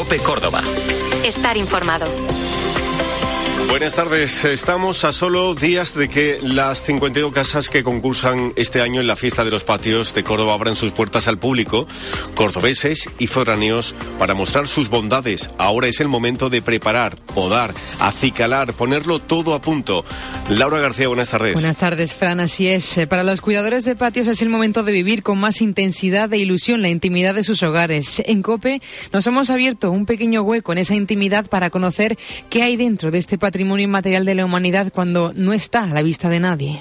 COPE Córdoba. Estar informado. Buenas tardes. Estamos a solo días de que las 52 casas que concursan este año en la Fiesta de los Patios de Córdoba abran sus puertas al público, cordobeses y foráneos, para mostrar sus bondades. Ahora es el momento de preparar, podar, acicalar, ponerlo todo a punto. Laura García, buenas tardes. Buenas tardes, Fran. Así es. Para los cuidadores de patios es el momento de vivir con más intensidad e ilusión la intimidad de sus hogares. En COPE nos hemos abierto un pequeño hueco en esa intimidad para conocer qué hay dentro de este patrimonio inmaterial de la humanidad cuando no está a la vista de nadie.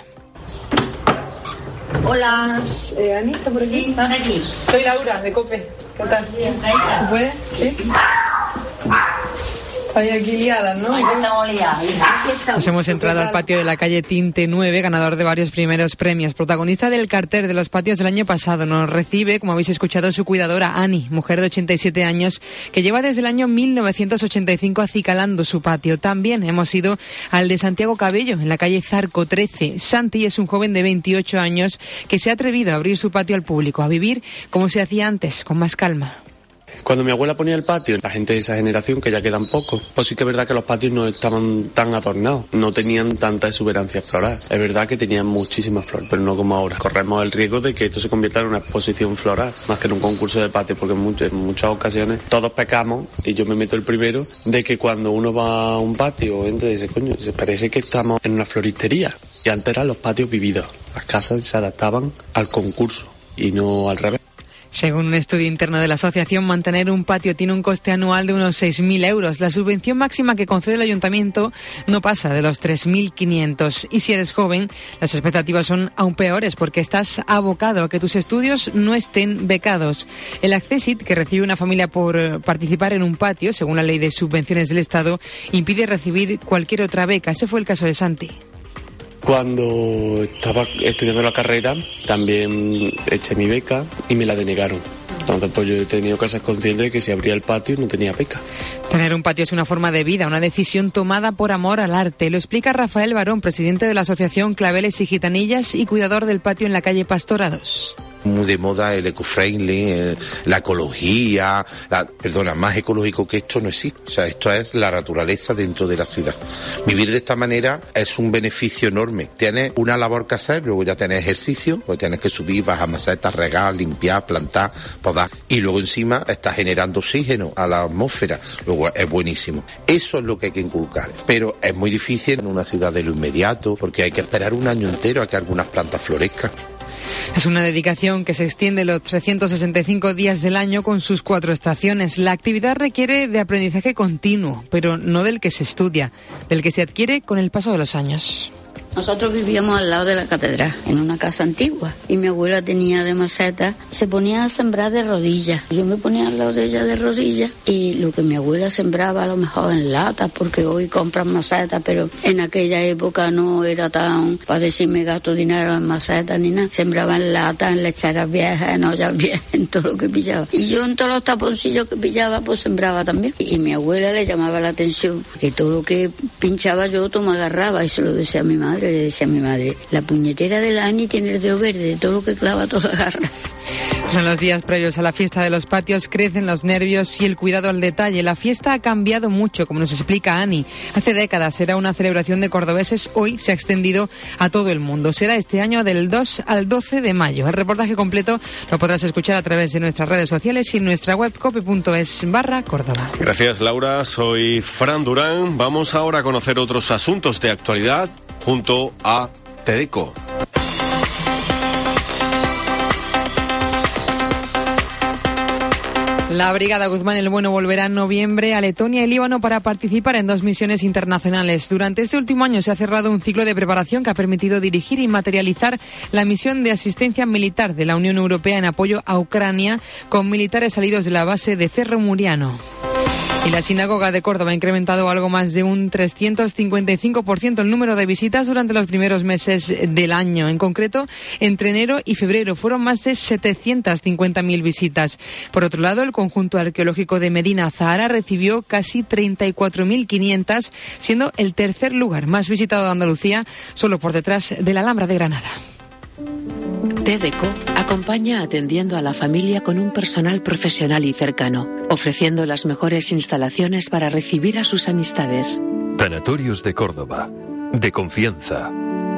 Hola. Anita, por aquí. Sí, están aquí. Soy Laura, de COPE. ¿Qué tal? ¿Se puede? ¿Sí? Hay aquí liadas, ¿no? Estamos liadas. Nos hemos entrado al patio de la calle Tinte 9, ganador de varios primeros premios, protagonista del cartel de los patios del año pasado. Nos recibe, como habéis escuchado, su cuidadora Ani, mujer de 87 años, que lleva desde el año 1985 acicalando su patio. También hemos ido al de Santiago Cabello, en la calle Zarco 13. Santi es un joven de 28 años que se ha atrevido a abrir su patio al público, a vivir como se hacía antes, con más calma. Cuando mi abuela ponía el patio, la gente de esa generación, que ya quedan pocos, pues sí que es verdad que los patios no estaban tan adornados, no tenían tanta exuberancia floral. Es verdad que tenían muchísimas flores, pero no como ahora. Corremos el riesgo de que esto se convierta en una exposición floral, más que en un concurso de patio, porque en muchas ocasiones todos pecamos, y yo me meto el primero, de que cuando uno va a un patio, entra y dice, coño, se parece que estamos en una floristería. Y antes eran los patios vividos. Las casas se adaptaban al concurso y no al revés. Según un estudio interno de la asociación, mantener un patio tiene un coste anual de unos 6.000 euros. La subvención máxima que concede el ayuntamiento no pasa de los 3.500. Y si eres joven, las expectativas son aún peores porque estás abocado a que tus estudios no estén becados. El Accesit, que recibe una familia por participar en un patio, según la ley de subvenciones del Estado, impide recibir cualquier otra beca. Ese fue el caso de Santi. Cuando estaba estudiando la carrera, también eché mi beca y me la denegaron. Entonces, pues yo he tenido que ser consciente de que si abría el patio no tenía beca. Tener un patio es una forma de vida, una decisión tomada por amor al arte. Lo explica Rafael Barón, presidente de la asociación Claveles y Gitanillas y cuidador del patio en la calle Pastorados. Muy de moda el eco-friendly, la ecología, más ecológico que esto no existe. O sea, esto es la naturaleza dentro de la ciudad. Vivir de esta manera es un beneficio enorme. Tienes una labor que hacer, luego ya tienes ejercicio, pues tienes que subir, bajar macetas, regar, limpiar, plantar, podar. Y luego encima estás generando oxígeno a la atmósfera. Luego es buenísimo. Eso es lo que hay que inculcar. Pero es muy difícil en una ciudad de lo inmediato, porque hay que esperar un año entero a que algunas plantas florezcan. Es una dedicación que se extiende los 365 días del año con sus 4 estaciones. La actividad requiere de aprendizaje continuo, pero no del que se estudia, del que se adquiere con el paso de los años. Nosotros vivíamos al lado de la catedral, en una casa antigua, y mi abuela tenía de maceta, se ponía a sembrar de rodillas. Yo me ponía al lado de ella de rodillas, y lo que mi abuela sembraba a lo mejor en latas, porque hoy compran macetas, pero en aquella época no era tan para decirme gasto dinero en macetas ni nada. Sembraba en latas, en lecheras viejas, en ollas viejas, en todo lo que pillaba. Y yo en todos los taponcillos que pillaba, pues sembraba también. Y mi abuela le llamaba la atención, que todo lo que pinchaba yo, me agarraba, y se lo decía a mi madre. Le decía a mi madre, la puñetera de la Ani tiene el dedo verde, todo lo que clava, todo lo agarra. Son los días previos a la fiesta de los patios, crecen los nervios y el cuidado al detalle. La fiesta ha cambiado mucho, como nos explica Ani. Hace décadas era una celebración de cordobeses, hoy se ha extendido a todo el mundo. Será este año del 2 al 12 de mayo. El reportaje completo lo podrás escuchar a través de nuestras redes sociales y en nuestra web cope.es/Córdoba. Gracias, Laura. Soy Fran Durán. Vamos ahora a conocer otros asuntos de actualidad junto a TEDeco. La Brigada Guzmán el Bueno volverá en noviembre a Letonia y Líbano para participar en 2 misiones internacionales. Durante este último año se ha cerrado un ciclo de preparación que ha permitido dirigir y materializar la misión de asistencia militar de la Unión Europea en apoyo a Ucrania con militares salidos de la base de Cerro Muriano. Y la Sinagoga de Córdoba ha incrementado algo más de un 355% el número de visitas durante los primeros meses del año. En concreto, entre enero y febrero fueron más de 750.000 visitas. Por otro lado, el conjunto arqueológico de Medina Zahara recibió casi 34.500, siendo el tercer lugar más visitado de Andalucía, solo por detrás de la Alhambra de Granada. TDCO acompaña atendiendo a la familia con un personal profesional y cercano, ofreciendo las mejores instalaciones para recibir a sus amistades. Tanatorios de Córdoba, de confianza.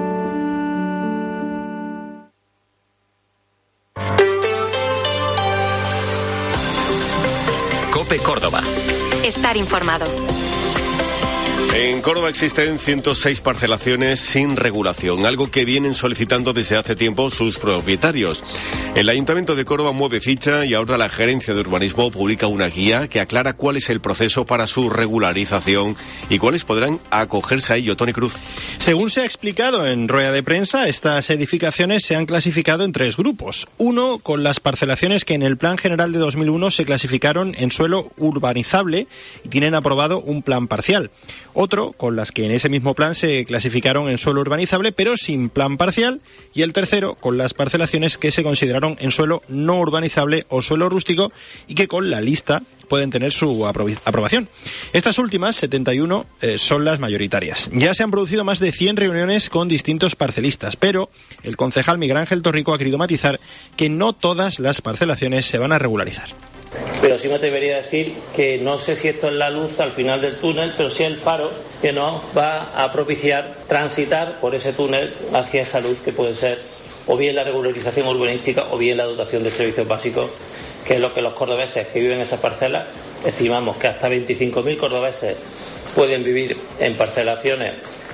COPE Córdoba. Estar informado. En Córdoba existen 106 parcelaciones sin regulación, algo que vienen solicitando desde hace tiempo sus propietarios. El Ayuntamiento de Córdoba mueve ficha y ahora la Gerencia de Urbanismo publica una guía que aclara cuál es el proceso para su regularización y cuáles podrán acogerse a ello. Tony Cruz. Según se ha explicado en rueda de prensa, estas edificaciones se han clasificado en 3 grupos. Uno, con las parcelaciones que en el Plan General de 2001 se clasificaron en suelo urbanizable y tienen aprobado un plan parcial. Otro, con las que en ese mismo plan se clasificaron en suelo urbanizable, pero sin plan parcial. Y el tercero, con las parcelaciones que se consideraron en suelo no urbanizable o suelo rústico y que con la lista pueden tener su aprobación. Estas últimas, 71, son las mayoritarias. Ya se han producido más de 100 reuniones con distintos parcelistas, pero el concejal Miguel Ángel Torrico ha querido matizar que no todas las parcelaciones se van a regularizar. Pero sí me atrevería a decir que no sé si esto es la luz al final del túnel, pero sí el faro que nos va a propiciar transitar por ese túnel hacia esa luz que puede ser o bien la regularización urbanística o bien la dotación de servicios básicos, que es lo que los cordobeses que viven en esas parcelas, estimamos que hasta 25.000 cordobeses pueden vivir en parcelaciones,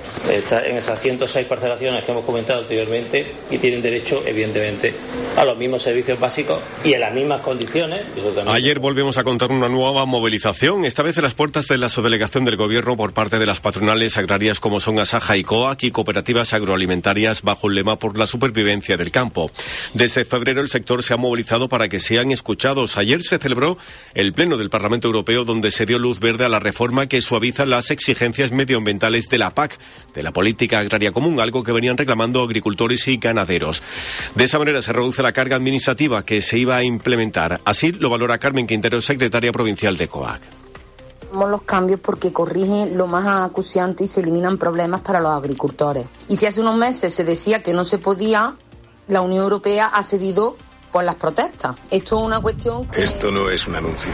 en esas 106 parcelaciones que hemos comentado anteriormente, y tienen derecho, evidentemente, a los mismos servicios básicos y en las mismas condiciones. Ayer volvemos a contar una nueva movilización, esta vez en las puertas de la subdelegación del Gobierno por parte de las patronales agrarias como son Asaja y COAC y cooperativas agroalimentarias bajo el lema por la supervivencia del campo. Desde febrero el sector se ha movilizado para que sean escuchados. Ayer se celebró el Pleno del Parlamento Europeo donde se dio luz verde a la reforma que suaviza las exigencias medioambientales de la PAC, de la Política Agraria Común, algo que venían reclamando agricultores y ganaderos. De esa manera se reduce la carga administrativa que se iba a implementar. Así lo valora Carmen Quintero, secretaria provincial de COAC. Los cambios porque corrigen lo más acuciante y se eliminan problemas para los agricultores. Y si hace unos meses se decía que no se podía, la Unión Europea ha cedido por las protestas. Esto es una cuestión que... Esto no es un anuncio.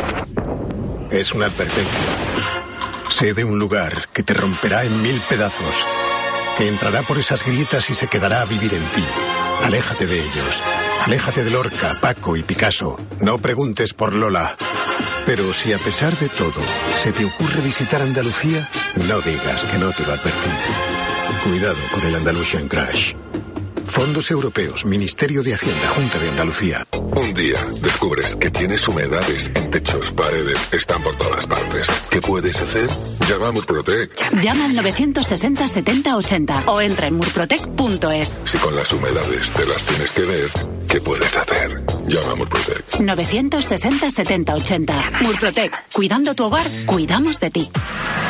Es una advertencia. Sé de un lugar que te romperá en 1000 pedazos, que entrará por esas grietas y se quedará a vivir en ti. Aléjate de ellos. Aléjate de Lorca, Paco y Picasso. No preguntes por Lola. Pero si a pesar de todo se te ocurre visitar Andalucía, no digas que no te lo advertí. Cuidado con el Andalusian Crash. Fondos Europeos, Ministerio de Hacienda, Junta de Andalucía. Un día descubres que tienes humedades en techos, paredes, están por todas partes. ¿Qué puedes hacer? Llama a Murprotec. Llama al 960 70 80 o entra en murprotec.es. Si con las humedades te las tienes que ver, ¿qué puedes hacer? Llama a Murprotec. 960 70 80. Murprotec. Cuidando tu hogar, cuidamos de ti.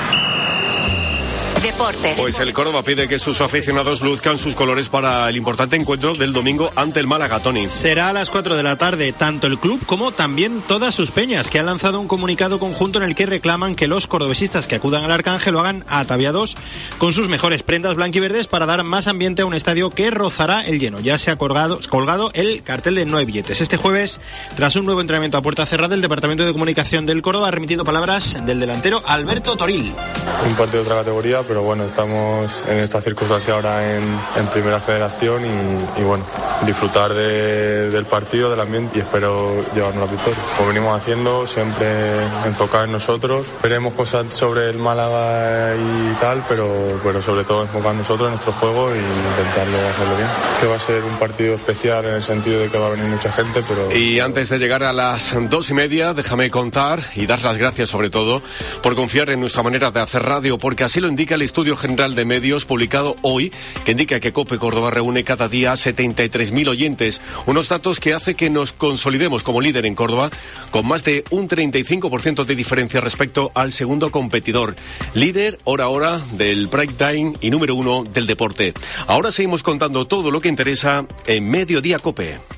Deportes. Pues el Córdoba pide que sus aficionados luzcan sus colores para el importante encuentro del domingo ante el Málaga, Tony. Será a las 4 de la tarde, tanto el club como también todas sus peñas, que han lanzado un comunicado conjunto en el que reclaman que los cordobesistas que acudan al Arcángel lo hagan ataviados con sus mejores prendas blanquiverdes para dar más ambiente a un estadio que rozará el lleno. Ya se ha colgado el cartel de no hay billetes. Este jueves, tras un nuevo entrenamiento a puerta cerrada, el Departamento de Comunicación del Córdoba ha remitido palabras del delantero Alberto Toril. Un partido de otra categoría, pero bueno, estamos en esta circunstancia ahora en Primera Federación y bueno, disfrutar del partido, del ambiente y espero llevarnos la victoria. Como venimos haciendo, siempre enfocar en nosotros. Veremos cosas sobre el Málaga y tal, pero sobre todo enfocar en nosotros, en nuestro juego y intentarlo hacerlo bien. Que va a ser un partido especial en el sentido de que va a venir mucha gente, pero... Y antes de llegar a las 2:30, déjame contar y dar las gracias sobre todo por confiar en nuestra manera de hacer radio, porque así lo indica el Estudio General de Medios publicado hoy, que indica que COPE Córdoba reúne cada día a 73.000 oyentes, unos datos que hace que nos consolidemos como líder en Córdoba, con más de un 35% de diferencia respecto al segundo competidor, líder hora a hora del prime time y número 1 del deporte. Ahora seguimos contando todo lo que interesa en Mediodía COPE.